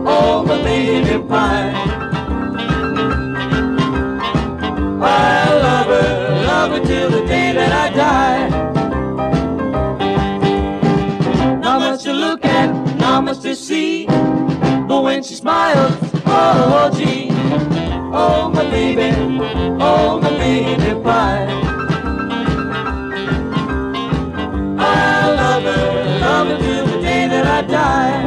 oh my baby pie. I love her till the day that I die. Not much to look at, not much to see, but when she smiles, oh gee, oh my baby pie. I love her till the day that I die.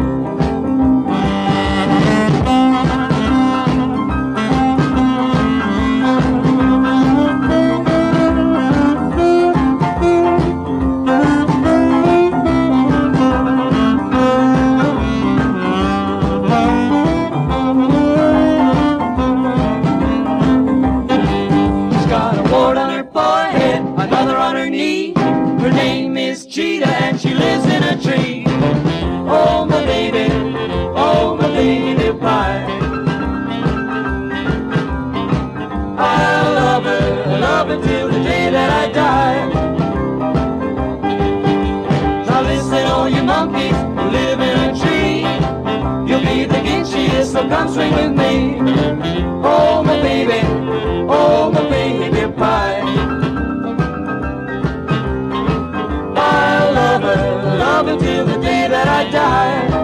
Her name is Cheetah and she lives in a tree. Oh my baby pie. I love her till the day that I die. Now listen, all you monkeys who live in a tree, you'll be thinking she is, so come swing with me. Oh my baby pie. Love her till the day that I die.